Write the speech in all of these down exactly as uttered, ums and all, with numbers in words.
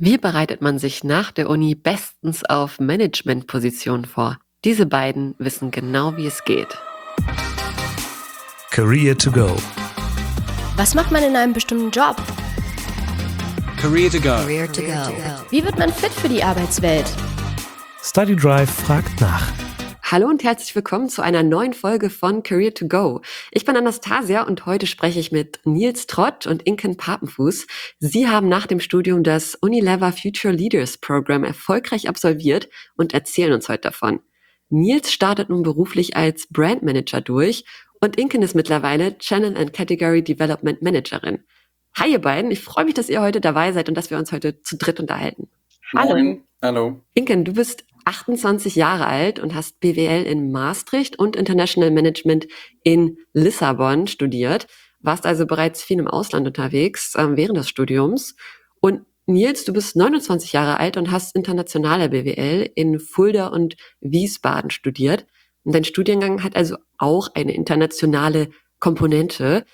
Wie bereitet man sich nach der Uni bestens auf Managementpositionen vor? Diese beiden wissen genau, wie es geht. Career to go. Was macht man in einem bestimmten Job? Career to go. Career to go. Wie wird man fit für die Arbeitswelt? Study Drive fragt nach. Hallo und herzlich willkommen zu einer neuen Folge von Career to go. Ich bin Anastasia und heute spreche ich mit Nils Trott und Inken Papenfuß. Sie haben nach dem Studium das Unilever Future Leaders Program erfolgreich absolviert und erzählen uns heute davon. Nils startet nun beruflich als Brand Manager durch und Inken ist mittlerweile Channel and Category Development Managerin. Hi ihr beiden, ich freue mich, dass ihr heute dabei seid und dass wir uns heute zu dritt unterhalten. Hallo. Hallo. Inken, du bist achtundzwanzig Jahre alt und hast B W L in Maastricht und International Management in Lissabon studiert. Warst also bereits viel im Ausland unterwegs äh, während des Studiums. Und Nils, du bist neunundzwanzig Jahre alt und hast internationale B W L in Fulda und Wiesbaden studiert. Und dein Studiengang hat also auch eine internationale Komponente.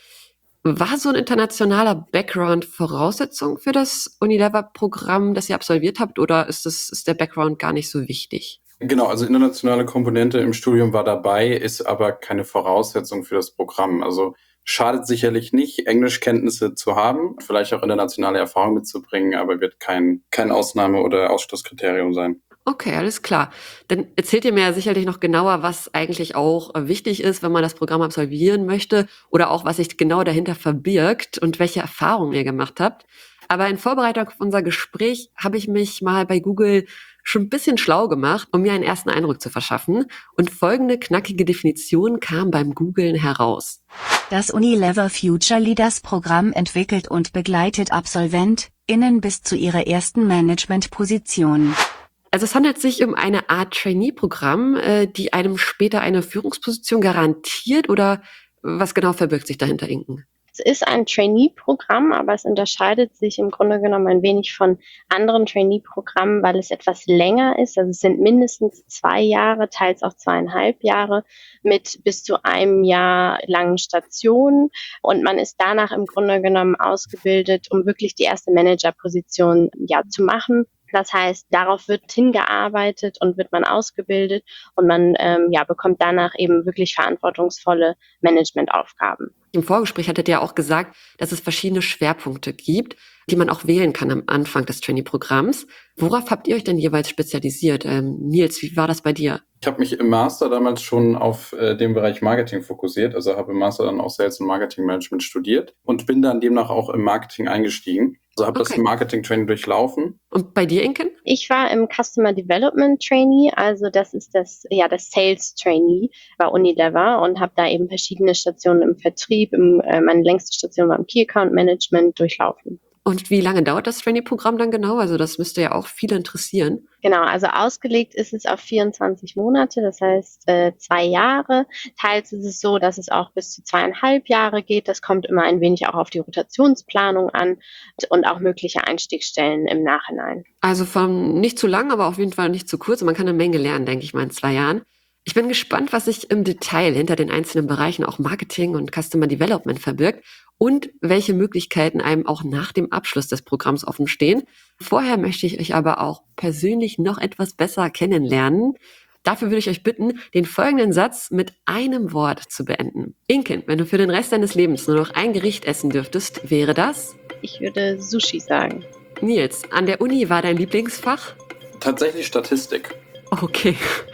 War so ein internationaler Background Voraussetzung für das Unilever-Programm, das ihr absolviert habt, oder ist das, ist der Background gar nicht so wichtig? Genau, also internationale Komponente im Studium war dabei, ist aber keine Voraussetzung für das Programm. Also schadet sicherlich nicht, Englischkenntnisse zu haben, vielleicht auch internationale Erfahrung mitzubringen, aber wird kein, kein Ausnahme- oder Ausschlusskriterium sein. Okay, alles klar. Dann erzählt ihr mir ja sicherlich noch genauer, was eigentlich auch wichtig ist, wenn man das Programm absolvieren möchte oder auch, was sich genau dahinter verbirgt und welche Erfahrungen ihr gemacht habt. Aber in Vorbereitung auf unser Gespräch habe ich mich mal bei Google schon ein bisschen schlau gemacht, um mir einen ersten Eindruck zu verschaffen. Und folgende knackige Definition kam beim Googlen heraus. Das Unilever Future Leaders Programm entwickelt und begleitet AbsolventInnen bis zu ihrer ersten Managementposition. Also es handelt sich um eine Art Trainee-Programm, äh, die einem später eine Führungsposition garantiert, oder was genau verbirgt sich dahinter, Inken? Es ist ein Trainee-Programm, aber es unterscheidet sich im Grunde genommen ein wenig von anderen Trainee-Programmen, weil es etwas länger ist. Also es sind mindestens zwei Jahre, teils auch zweieinhalb Jahre mit bis zu einem Jahr langen Stationen. Und man ist danach im Grunde genommen ausgebildet, um wirklich die erste Managerposition ja zu machen. Das heißt, darauf wird hingearbeitet und wird man ausgebildet und man ähm, ja, bekommt danach eben wirklich verantwortungsvolle Managementaufgaben. Im Vorgespräch hattet ihr auch gesagt, dass es verschiedene Schwerpunkte gibt, die man auch wählen kann am Anfang des Trainee-Programms. Worauf habt ihr euch denn jeweils spezialisiert? Ähm, Nils, wie war das bei dir? Ich habe mich im Master damals schon auf äh, den Bereich Marketing fokussiert, also habe im Master dann auch Sales und Marketing Management studiert und bin dann demnach auch im Marketing eingestiegen. Also habe Okay. das Marketing-Training durchlaufen. Und bei dir, Inken? Ich war im Customer Development Trainee, also das ist das ja das Sales Trainee bei Unilever und habe da eben verschiedene Stationen im Vertrieb, im, äh, meine längste Station war im Key Account Management durchlaufen. Und wie lange dauert das Trainee-Programm dann genau? Also das müsste ja auch viele interessieren. Genau, also ausgelegt ist es auf vierundzwanzig Monate, das heißt äh, zwei Jahre. Teils ist es so, dass es auch bis zu zweieinhalb Jahre geht. Das kommt immer ein wenig auch auf die Rotationsplanung an und auch mögliche Einstiegsstellen im Nachhinein. Also von nicht zu lang, aber auf jeden Fall nicht zu kurz. Und man kann eine Menge lernen, denke ich mal, in zwei Jahren. Ich bin gespannt, was sich im Detail hinter den einzelnen Bereichen auch Marketing und Customer Development verbirgt und welche Möglichkeiten einem auch nach dem Abschluss des Programms offen stehen. Vorher möchte ich euch aber auch persönlich noch etwas besser kennenlernen. Dafür würde ich euch bitten, den folgenden Satz mit einem Wort zu beenden. Inken, wenn du für den Rest deines Lebens nur noch ein Gericht essen dürftest, wäre das? Ich würde Sushi sagen. Nils, an der Uni war dein Lieblingsfach? Tatsächlich Statistik. Okay.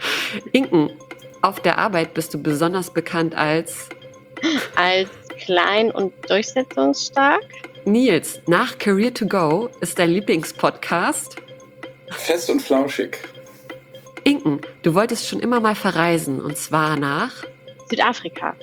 Inken, auf der Arbeit bist du besonders bekannt als... Als klein und durchsetzungsstark. Nils, nach Career to go ist dein Lieblingspodcast? Fest und flauschig. Inken, du wolltest schon immer mal verreisen, und zwar nach... Südafrika.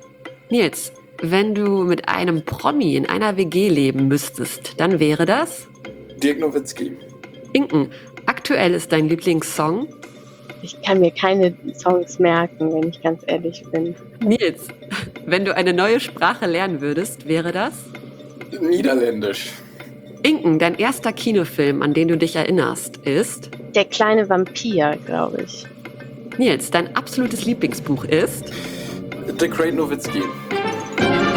Nils, wenn du mit einem Promi in einer W G leben müsstest, dann wäre das... Dirk Nowitzki. Inken, aktuell ist dein Lieblingssong? Ich kann mir keine Songs merken, wenn ich ganz ehrlich bin. Nils, wenn du eine neue Sprache lernen würdest, wäre das? Niederländisch. Inken, dein erster Kinofilm, an den du dich erinnerst, ist? Der kleine Vampir, glaube ich. Nils, dein absolutes Lieblingsbuch ist? The Great Nowitzki.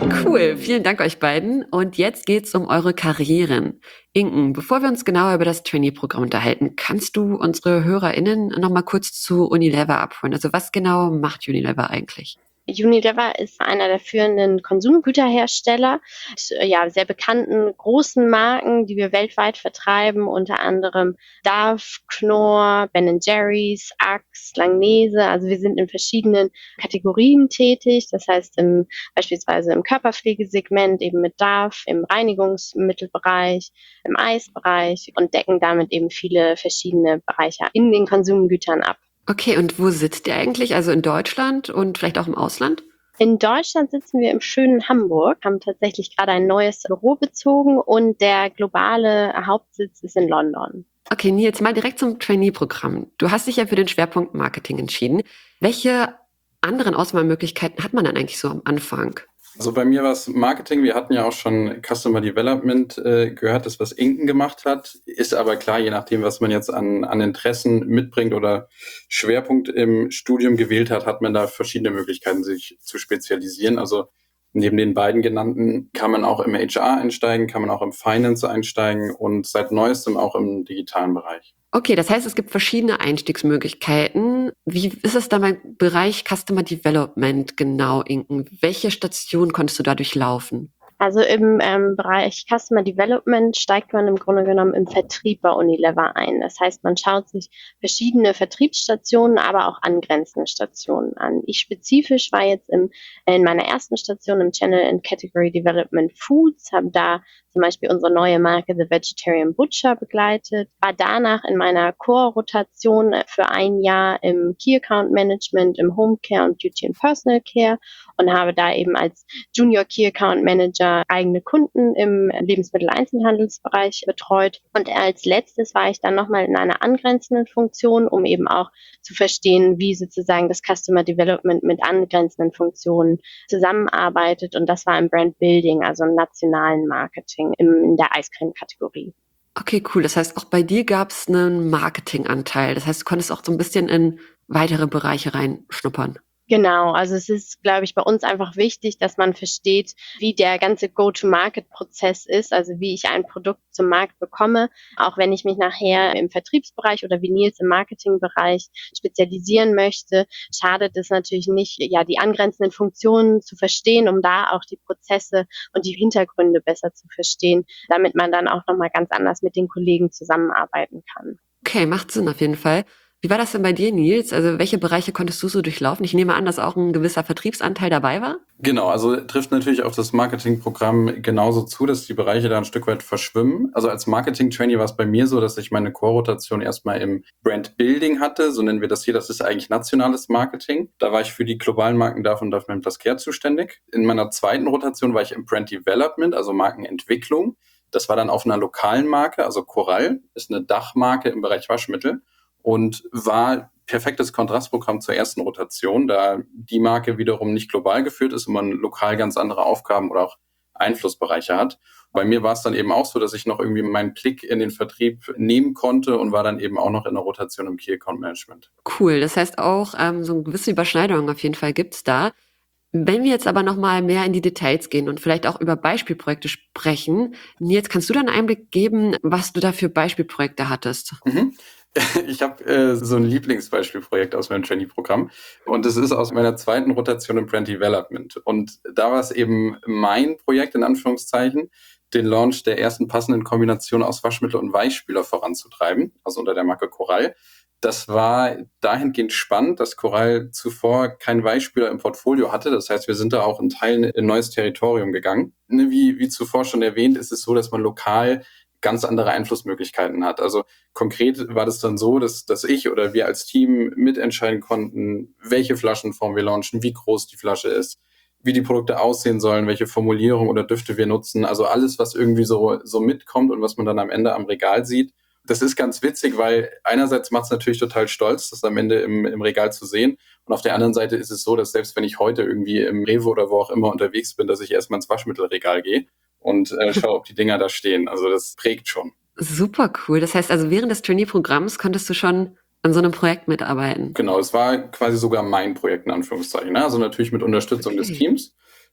Cool, vielen Dank euch beiden. Und jetzt geht's um eure Karrieren. Inken, bevor wir uns genauer über das Trainee-Programm unterhalten, kannst du unsere HörerInnen noch mal kurz zu Unilever abholen? Also was genau macht Unilever eigentlich? Unilever ist einer der führenden Konsumgüterhersteller, mit, ja, sehr bekannten großen Marken, die wir weltweit vertreiben, unter anderem Dove, Knorr, Ben and Jerry's, Axe, Langnese. Also wir sind in verschiedenen Kategorien tätig, das heißt im, beispielsweise im Körperpflegesegment eben mit Dove, im Reinigungsmittelbereich, im Eisbereich und decken damit eben viele verschiedene Bereiche in den Konsumgütern ab. Okay, und wo sitzt ihr eigentlich? Also in Deutschland und vielleicht auch im Ausland? In Deutschland sitzen wir im schönen Hamburg, haben tatsächlich gerade ein neues Büro bezogen und der globale Hauptsitz ist in London. Okay, Nils, mal direkt zum Trainee-Programm. Du hast dich ja für den Schwerpunkt Marketing entschieden. Welche anderen Auswahlmöglichkeiten hat man dann eigentlich so am Anfang? Also bei mir war es Marketing. Wir hatten ja auch schon Customer Development äh, gehört, das was Inken gemacht hat. Ist aber klar, je nachdem, was man jetzt an, an Interessen mitbringt oder Schwerpunkt im Studium gewählt hat, hat man da verschiedene Möglichkeiten, sich zu spezialisieren. Also neben den beiden genannten kann man auch im H R einsteigen, kann man auch im Finance einsteigen und seit neuestem auch im digitalen Bereich. Okay, das heißt, es gibt verschiedene Einstiegsmöglichkeiten. Wie ist es dann beim Bereich Customer Development genau, Inken? Welche Station konntest du da durchlaufen? Also im ähm, Bereich Customer Development steigt man im Grunde genommen im Vertrieb bei Unilever ein. Das heißt, man schaut sich verschiedene Vertriebsstationen, aber auch angrenzende Stationen an. Ich spezifisch war jetzt im, in meiner ersten Station im Channel and Category Development Foods, habe da zum Beispiel unsere neue Marke The Vegetarian Butcher begleitet, war danach in meiner Core-Rotation für ein Jahr im Key Account Management, im Home Care und Beauty and Personal Care und habe da eben als Junior Key Account Manager eigene Kunden im Lebensmitteleinzelhandelsbereich betreut. Und als letztes war ich dann nochmal in einer angrenzenden Funktion, um eben auch zu verstehen, wie sozusagen das Customer Development mit angrenzenden Funktionen zusammenarbeitet. Und das war im Brand Building, also im nationalen Marketing in der Eiscreme-Kategorie. Okay, cool. Das heißt, auch bei dir gab es einen Marketinganteil. Das heißt, du konntest auch so ein bisschen in weitere Bereiche reinschnuppern. Genau, also es ist, glaube ich, bei uns einfach wichtig, dass man versteht, wie der ganze Go-to-Market-Prozess ist, also wie ich ein Produkt zum Markt bekomme. Auch wenn ich mich nachher im Vertriebsbereich oder wie Nils im Marketingbereich spezialisieren möchte, schadet es natürlich nicht, ja, die angrenzenden Funktionen zu verstehen, um da auch die Prozesse und die Hintergründe besser zu verstehen, damit man dann auch nochmal ganz anders mit den Kollegen zusammenarbeiten kann. Okay, macht Sinn auf jeden Fall. Wie war das denn bei dir, Nils? Also welche Bereiche konntest du so durchlaufen? Ich nehme an, dass auch ein gewisser Vertriebsanteil dabei war? Genau, also trifft natürlich auf das Marketingprogramm genauso zu, dass die Bereiche da ein Stück weit verschwimmen. Also als Marketing-Trainee war es bei mir so, dass ich meine Core-Rotation erstmal im Brand-Building hatte, so nennen wir das hier. Das ist eigentlich nationales Marketing. Da war ich für die globalen Marken Dove und Dove Men Plus Care zuständig. In meiner zweiten Rotation war ich im Brand-Development, also Markenentwicklung. Das war dann auf einer lokalen Marke, also Coral, ist eine Dachmarke im Bereich Waschmittel. Und war perfektes Kontrastprogramm zur ersten Rotation, da die Marke wiederum nicht global geführt ist und man lokal ganz andere Aufgaben oder auch Einflussbereiche hat. Bei mir war es dann eben auch so, dass ich noch irgendwie meinen Blick in den Vertrieb nehmen konnte und war dann eben auch noch in der Rotation im Key Account Management. Cool, das heißt auch, ähm, so eine gewisse Überschneidung auf jeden Fall gibt's da. Wenn wir jetzt aber nochmal mehr in die Details gehen und vielleicht auch über Beispielprojekte sprechen, Nils, kannst du da einen Einblick geben, was du da für Beispielprojekte hattest? Mhm. Ich habe äh, so ein Lieblingsbeispielprojekt aus meinem Trainee-Programm und das ist aus meiner zweiten Rotation im Brand Development. Und da war es eben mein Projekt, in Anführungszeichen, den Launch der ersten passenden Kombination aus Waschmittel und Weichspüler voranzutreiben, also unter der Marke Coral. Das war dahingehend spannend, dass Coral zuvor keinen Weichspüler im Portfolio hatte. Das heißt, wir sind da auch in Teilen in ein neues Territorium gegangen. Wie, wie zuvor schon erwähnt, ist es so, dass man lokal ganz andere Einflussmöglichkeiten hat. Also konkret war das dann so, dass, dass ich oder wir als Team mitentscheiden konnten, welche Flaschenform wir launchen, wie groß die Flasche ist, wie die Produkte aussehen sollen, welche Formulierung oder Düfte wir nutzen. Also alles, was irgendwie so, so mitkommt und was man dann am Ende am Regal sieht. Das ist ganz witzig, weil einerseits macht es natürlich total stolz, das am Ende im, im Regal zu sehen. Und auf der anderen Seite ist es so, dass selbst wenn ich heute irgendwie im Rewe oder wo auch immer unterwegs bin, dass ich erstmal ins Waschmittelregal gehe und äh, schaue, ob die Dinger da stehen. Also das prägt schon. Super cool. Das heißt also, während des Trainee-Programms konntest du schon an so einem Projekt mitarbeiten? Genau, es war quasi sogar mein Projekt in Anführungszeichen. Ne? Also natürlich mit Unterstützung Okay. des Teams.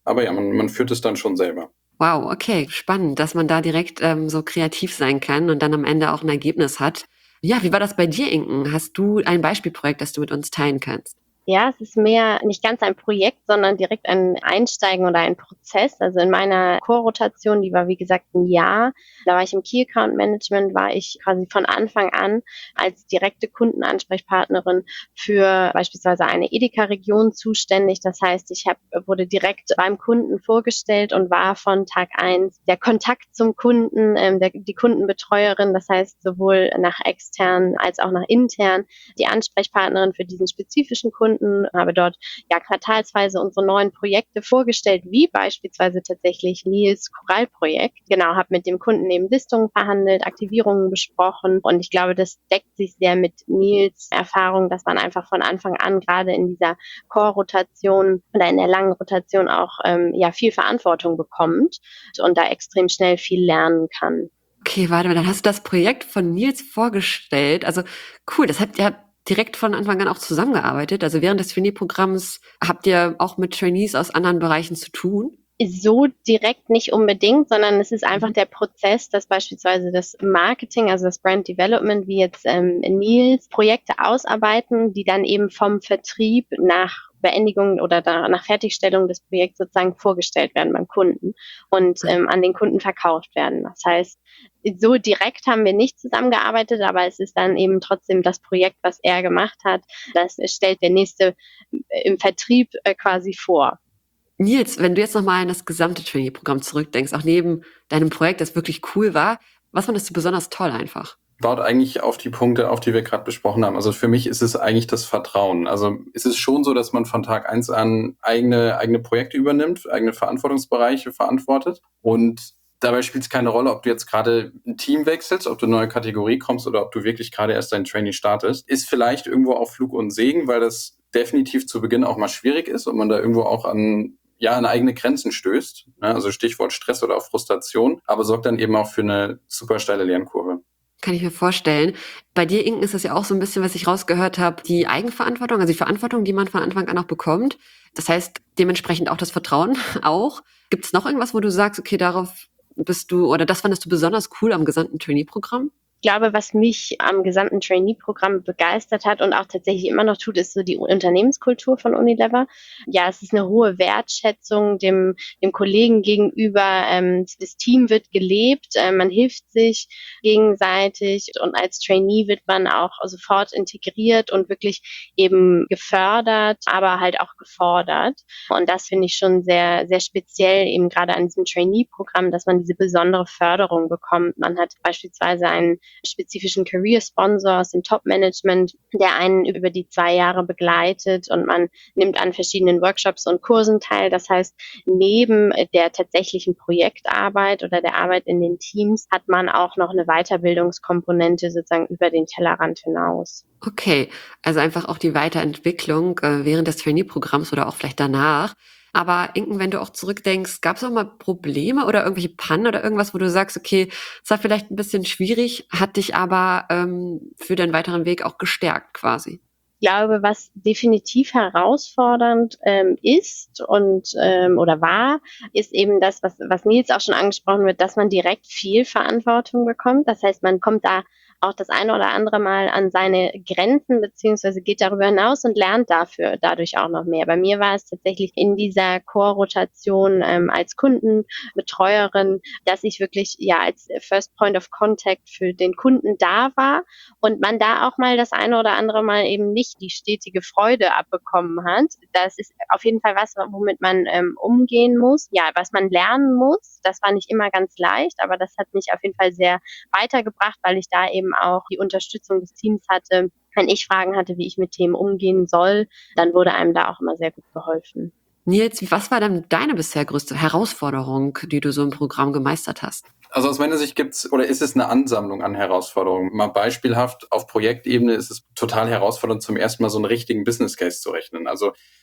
Aber ja, man, man führt es dann schon selber. Wow, okay, spannend, dass man da direkt ähm, so kreativ sein kann und dann am Ende auch ein Ergebnis hat. Ja, wie war das bei dir, Inken? Hast du ein Beispielprojekt, das du mit uns teilen kannst? Ja, es ist mehr nicht ganz ein Projekt, sondern direkt ein Einsteigen oder ein Prozess. Also in meiner Core-Rotation, die war wie gesagt ein Jahr, da war ich im Key Account Management, war ich quasi von Anfang an als direkte Kundenansprechpartnerin für beispielsweise eine Edeka-Region zuständig. Das heißt, ich hab, wurde direkt beim Kunden vorgestellt und war von Tag eins der Kontakt zum Kunden, ähm, der, die Kundenbetreuerin, das heißt sowohl nach extern als auch nach intern, die Ansprechpartnerin für diesen spezifischen Kunden, habe dort ja quartalsweise unsere neuen Projekte vorgestellt, wie beispielsweise tatsächlich Nils Korallprojekt. Genau, habe mit dem Kunden eben Listungen verhandelt, Aktivierungen besprochen und ich glaube, das deckt sich sehr mit Nils Erfahrung, dass man einfach von Anfang an gerade in dieser Core-Rotation oder in der langen Rotation auch ähm, ja viel Verantwortung bekommt und da extrem schnell viel lernen kann. Okay, warte mal, dann hast du das Projekt von Nils vorgestellt. Also cool, das habt ihr direkt von Anfang an auch zusammengearbeitet. Also während des Trainee-Programms habt ihr auch mit Trainees aus anderen Bereichen zu tun? So direkt nicht unbedingt, sondern es ist einfach der Prozess, dass beispielsweise das Marketing, also das Brand Development, wie jetzt ähm, Nils, Projekte ausarbeiten, die dann eben vom Vertrieb nach Beendigung oder da, nach Fertigstellung des Projekts sozusagen vorgestellt werden beim Kunden und ähm, an den Kunden verkauft werden. Das heißt, so direkt haben wir nicht zusammengearbeitet, aber es ist dann eben trotzdem das Projekt, was er gemacht hat, das stellt der nächste im Vertrieb äh, quasi vor. Nils, wenn du jetzt nochmal an das gesamte Trainee-Programm zurückdenkst, auch neben deinem Projekt, das wirklich cool war, was fandest du besonders toll einfach? Baut eigentlich auf die Punkte, auf die wir gerade besprochen haben. Also für mich ist es eigentlich das Vertrauen. Also es ist schon so, dass man von Tag eins an eigene, eigene Projekte übernimmt, eigene Verantwortungsbereiche verantwortet. Und dabei spielt es keine Rolle, ob du jetzt gerade ein Team wechselst, ob du in eine neue Kategorie kommst oder ob du wirklich gerade erst dein Training startest. Ist vielleicht irgendwo auch Fluch und Segen, weil das definitiv zu Beginn auch mal schwierig ist und man da irgendwo auch an ja, an eigene Grenzen stößt. Also Stichwort Stress oder auch Frustration, aber sorgt dann eben auch für eine super steile Lernkurve. Kann ich mir vorstellen. Bei dir, Inken, ist das ja auch so ein bisschen, was ich rausgehört habe, die Eigenverantwortung, also die Verantwortung, die man von Anfang an auch bekommt. Das heißt, dementsprechend auch das Vertrauen auch. Gibt es noch irgendwas, wo du sagst, okay, darauf bist du, oder das fandest du besonders cool am gesamten Trainee-Programm? Ich glaube, was mich am gesamten Trainee-Programm begeistert hat und auch tatsächlich immer noch tut, ist so die Unternehmenskultur von Unilever. Ja, es ist eine hohe Wertschätzung dem, dem Kollegen gegenüber. Ähm, das Team wird gelebt, äh, man hilft sich gegenseitig und als Trainee wird man auch sofort integriert und wirklich eben gefördert, aber halt auch gefordert. Und das finde ich schon sehr, sehr speziell eben gerade an diesem Trainee-Programm, dass man diese besondere Förderung bekommt. Man hat beispielsweise einen spezifischen Career-Sponsor aus dem Top-Management, der einen über die zwei Jahre begleitet und man nimmt an verschiedenen Workshops und Kursen teil. Das heißt, neben der tatsächlichen Projektarbeit oder der Arbeit in den Teams hat man auch noch eine Weiterbildungskomponente sozusagen über den Tellerrand hinaus. Okay, also einfach auch die Weiterentwicklung äh, während des Trainee-Programms oder auch vielleicht danach. Aber Inken, wenn du auch zurückdenkst, gab es auch mal Probleme oder irgendwelche Pannen oder irgendwas, wo du sagst, okay, es war vielleicht ein bisschen schwierig, hat dich aber ähm, für deinen weiteren Weg auch gestärkt quasi? Ich glaube, was definitiv herausfordernd ähm, ist und ähm, oder war, ist eben das, was, was Nils auch schon angesprochen wird, dass man direkt viel Verantwortung bekommt. Das heißt, man kommt da auch das eine oder andere Mal an seine Grenzen beziehungsweise geht darüber hinaus und lernt dafür dadurch auch noch mehr. Bei mir war es tatsächlich in dieser Core-Rotation ähm, als Kundenbetreuerin, dass ich wirklich ja als First Point of Contact für den Kunden da war und man da auch mal das eine oder andere Mal eben nicht die stetige Freude abbekommen hat. Das ist auf jeden Fall was, womit man ähm, umgehen muss, ja, was man lernen muss. Das war nicht immer ganz leicht, aber das hat mich auf jeden Fall sehr weitergebracht, weil ich da eben auch die Unterstützung des Teams hatte. Wenn ich Fragen hatte, wie ich mit Themen umgehen soll, dann wurde einem da auch immer sehr gut geholfen. Nils, was war denn deine bisher größte Herausforderung, die du so im Programm gemeistert hast? Also aus meiner Sicht gibt's oder ist es eine Ansammlung an Herausforderungen. Mal beispielhaft, auf Projektebene ist es total herausfordernd, zum ersten Mal so einen richtigen Business Case zu rechnen. Also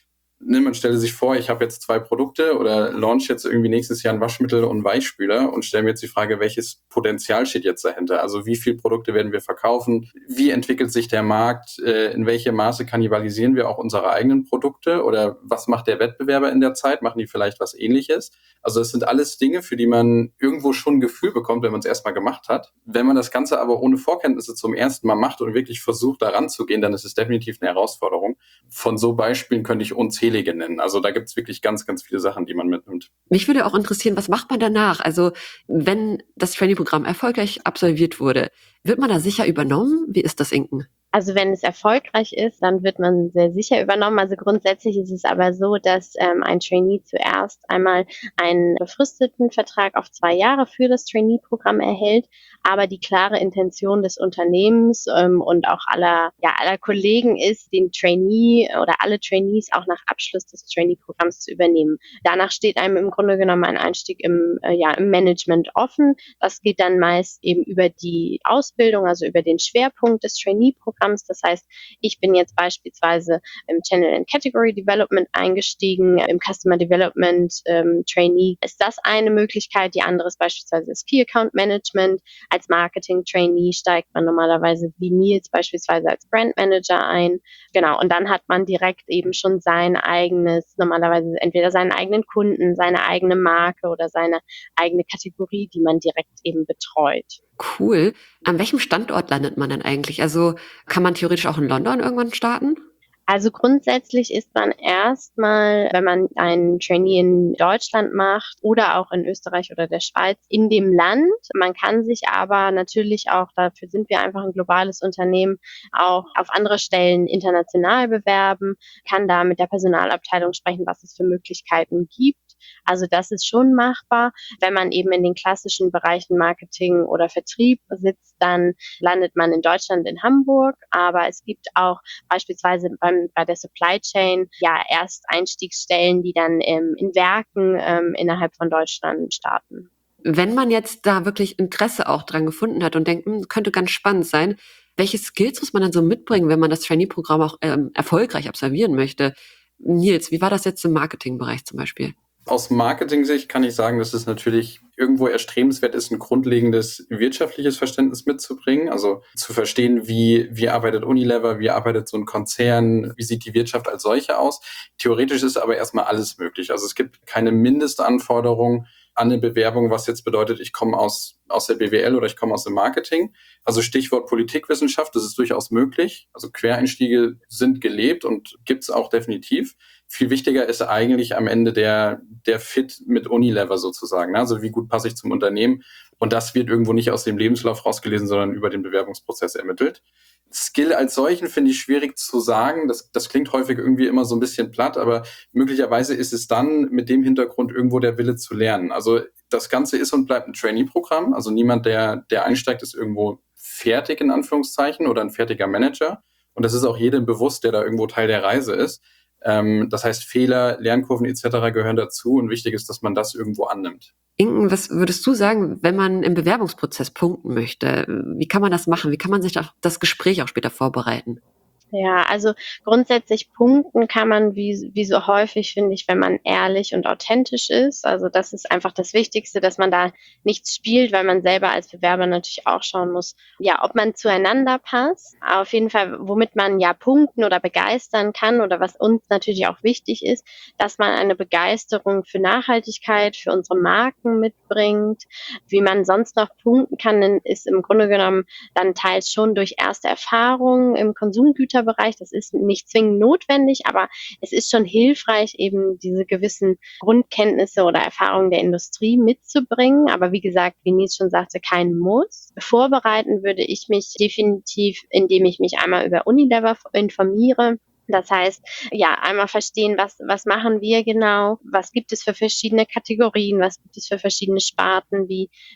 ne, man stelle sich vor, ich habe jetzt zwei Produkte oder launch jetzt irgendwie nächstes Jahr ein Waschmittel und Weichspüler und stelle mir jetzt die Frage, welches Potenzial steht jetzt dahinter? Also wie viele Produkte werden wir verkaufen? Wie entwickelt sich der Markt? In welchem Maße kannibalisieren wir auch unsere eigenen Produkte? Oder was macht der Wettbewerber in der Zeit? Machen die vielleicht was Ähnliches? Also es sind alles Dinge, für die man irgendwo schon ein Gefühl bekommt, wenn man es erstmal gemacht hat. Wenn man das Ganze aber ohne Vorkenntnisse zum ersten Mal macht und wirklich versucht, da ranzugehen, dann ist es definitiv eine Herausforderung. Von so Beispielen könnte ich unzählige nennen. Also da gibt es wirklich ganz, ganz viele Sachen, die man mitnimmt. Mich würde auch interessieren, was macht man danach? Also wenn das Trainee-Programm erfolgreich absolviert wurde, wird man da sicher übernommen? Wie ist das, Inken? Also wenn es erfolgreich ist, dann wird man sehr sicher übernommen. Also grundsätzlich ist es aber so, dass ähm, ein Trainee zuerst einmal einen befristeten Vertrag auf zwei Jahre für das Trainee-Programm erhält, aber die klare Intention des Unternehmens ähm, und auch aller, ja, aller Kollegen ist, den Trainee oder alle Trainees auch nach Abschluss des Trainee-Programms zu übernehmen. Danach steht einem im Grunde genommen ein Einstieg im, äh, ja, im Management offen. Das geht dann meist eben über die Ausbildung, also über den Schwerpunkt des Trainee-Programms. Das heißt, ich bin jetzt beispielsweise im Channel and Category Development eingestiegen, im Customer Development ähm, Trainee. Ist das eine Möglichkeit? Die andere ist beispielsweise das Key Account Management. Als Marketing Trainee steigt man normalerweise wie Nils beispielsweise als Brand Manager ein. Genau. Und dann hat man direkt eben schon sein eigenes, normalerweise entweder seinen eigenen Kunden, seine eigene Marke oder seine eigene Kategorie, die man direkt eben betreut. Cool. An welchem Standort landet man denn eigentlich? Also kann man theoretisch auch in London irgendwann starten? Also grundsätzlich ist man erstmal, wenn man einen Trainee in Deutschland macht oder auch in Österreich oder der Schweiz, in dem Land. Man kann sich aber natürlich auch, dafür sind wir einfach ein globales Unternehmen, auch auf andere Stellen international bewerben, kann da mit der Personalabteilung sprechen, was es für Möglichkeiten gibt. Also das ist schon machbar. Wenn man eben in den klassischen Bereichen Marketing oder Vertrieb sitzt, dann landet man in Deutschland in Hamburg. Aber es gibt auch beispielsweise beim, bei der Supply Chain ja erst Einstiegsstellen, die dann ähm, in Werken ähm, innerhalb von Deutschland starten. Wenn man jetzt da wirklich Interesse auch dran gefunden hat und denkt, hm, könnte ganz spannend sein, welche Skills muss man dann so mitbringen, wenn man das Trainee-Programm auch ähm, erfolgreich absolvieren möchte? Nils, wie war das jetzt im Marketingbereich zum Beispiel? Aus Marketing-Sicht kann ich sagen, dass es natürlich irgendwo erstrebenswert ist, ein grundlegendes wirtschaftliches Verständnis mitzubringen. Also zu verstehen, wie, wie arbeitet Unilever, wie arbeitet so ein Konzern, wie sieht die Wirtschaft als solche aus. Theoretisch ist aber erstmal alles möglich. Also es gibt keine Mindestanforderung an eine Bewerbung, was jetzt bedeutet, ich komme aus, aus der B W L oder ich komme aus dem Marketing. Also Stichwort Politikwissenschaft, das ist durchaus möglich. Also Quereinstiege sind gelebt und gibt's auch definitiv. Viel wichtiger ist eigentlich am Ende der, der Fit mit Unilever sozusagen. Also wie gut passe ich zum Unternehmen? Und das wird irgendwo nicht aus dem Lebenslauf rausgelesen, sondern über den Bewerbungsprozess ermittelt. Skill als solchen finde ich schwierig zu sagen. Das, das klingt häufig irgendwie immer so ein bisschen platt, aber möglicherweise ist es dann mit dem Hintergrund irgendwo der Wille zu lernen. Also das Ganze ist und bleibt ein Trainee-Programm. Also niemand, der, der einsteigt, ist irgendwo fertig in Anführungszeichen oder ein fertiger Manager. Und das ist auch jedem bewusst, der da irgendwo Teil der Reise ist. Ähm, das heißt, Fehler, Lernkurven et cetera gehören dazu und wichtig ist, dass man das irgendwo annimmt. Inken, was würdest du sagen, wenn man im Bewerbungsprozess punkten möchte? Wie kann man das machen? Wie kann man sich auf das Gespräch auch später vorbereiten? Ja, also grundsätzlich punkten kann man wie, wie so häufig, finde ich, wenn man ehrlich und authentisch ist. Also das ist einfach das Wichtigste, dass man da nichts spielt, weil man selber als Bewerber natürlich auch schauen muss, ja, ob man zueinander passt. Aber auf jeden Fall, womit man ja punkten oder begeistern kann oder was uns natürlich auch wichtig ist, dass man eine Begeisterung für Nachhaltigkeit, für unsere Marken mitbringt. Wie man sonst noch punkten kann, ist im Grunde genommen dann teils schon durch erste Erfahrungen im Konsumgüter Bereich. Das ist nicht zwingend notwendig, aber es ist schon hilfreich, eben diese gewissen Grundkenntnisse oder Erfahrungen der Industrie mitzubringen. Aber wie gesagt, wie Nils schon sagte, kein Muss. Vorbereiten würde ich mich definitiv, indem ich mich einmal über Unilever informiere. Das heißt, ja, einmal verstehen, was, was machen wir genau, was gibt es für verschiedene Kategorien, was gibt es für verschiedene Sparten, wie,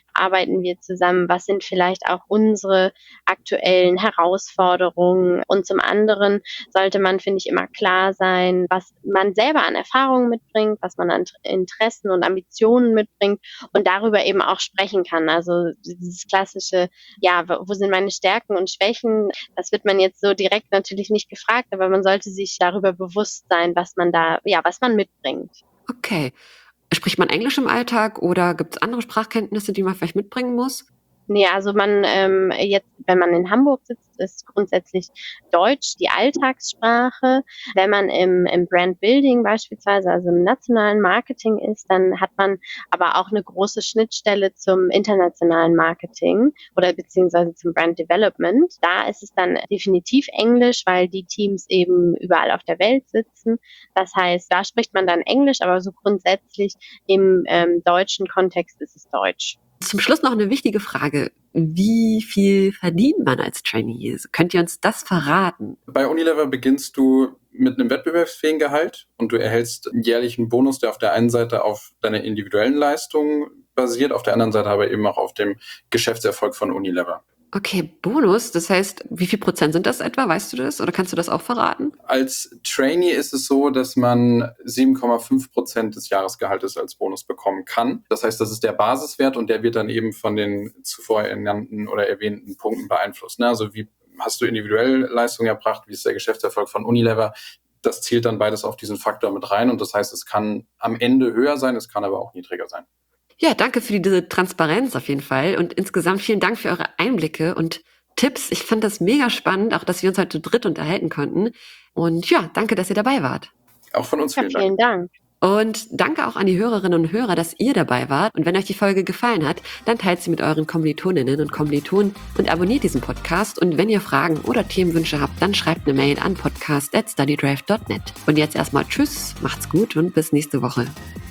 arbeiten wir zusammen, was sind vielleicht auch unsere aktuellen Herausforderungen. Und zum anderen sollte man, finde ich, immer klar sein, was man selber an Erfahrungen mitbringt, was man an Interessen und Ambitionen mitbringt und darüber eben auch sprechen kann. Also dieses klassische, ja, wo sind meine Stärken und Schwächen, das wird man jetzt so direkt natürlich nicht gefragt, aber man sollte sich darüber bewusst sein, was man da, ja, was man mitbringt. Okay. Spricht man Englisch im Alltag oder gibt es andere Sprachkenntnisse, die man vielleicht mitbringen muss? Nee, also man ähm, jetzt, wenn man in Hamburg sitzt, ist grundsätzlich Deutsch die Alltagssprache. Wenn man im, im Brand Building beispielsweise, also im nationalen Marketing ist, dann hat man aber auch eine große Schnittstelle zum internationalen Marketing oder beziehungsweise zum Brand Development. Da ist es dann definitiv Englisch, weil die Teams eben überall auf der Welt sitzen. Das heißt, da spricht man dann Englisch, aber so grundsätzlich im ähm, deutschen Kontext ist es Deutsch. Zum Schluss noch eine wichtige Frage. Wie viel verdient man als Trainee? Könnt ihr uns das verraten? Bei Unilever beginnst du mit einem wettbewerbsfähigen Gehalt und du erhältst einen jährlichen Bonus, der auf der einen Seite auf deiner individuellen Leistung basiert, auf der anderen Seite aber eben auch auf dem Geschäftserfolg von Unilever. Okay, Bonus, das heißt, wie viel Prozent sind das etwa? Weißt du das? Oder kannst du das auch verraten? Als Trainee ist es so, dass man sieben Komma fünf Prozent des Jahresgehaltes als Bonus bekommen kann. Das heißt, das ist der Basiswert und der wird dann eben von den zuvor ernannten oder erwähnten Punkten beeinflusst. Also wie hast du individuell Leistung erbracht? Wie ist der Geschäftserfolg von Unilever? Das zählt dann beides auf diesen Faktor mit rein und das heißt, es kann am Ende höher sein, es kann aber auch niedriger sein. Ja, danke für diese Transparenz auf jeden Fall und insgesamt vielen Dank für eure Einblicke und Tipps. Ich fand das mega spannend, auch dass wir uns heute zu dritt unterhalten konnten. Und ja, danke, dass ihr dabei wart. Auch von uns ja, vielen, vielen Dank. Dank. Und danke auch an die Hörerinnen und Hörer, dass ihr dabei wart. Und wenn euch die Folge gefallen hat, dann teilt sie mit euren Kommilitoninnen und Kommilitonen und abonniert diesen Podcast. Und wenn ihr Fragen oder Themenwünsche habt, dann schreibt eine Mail an podcast at studydrive dot net. Und jetzt erstmal tschüss, macht's gut und bis nächste Woche.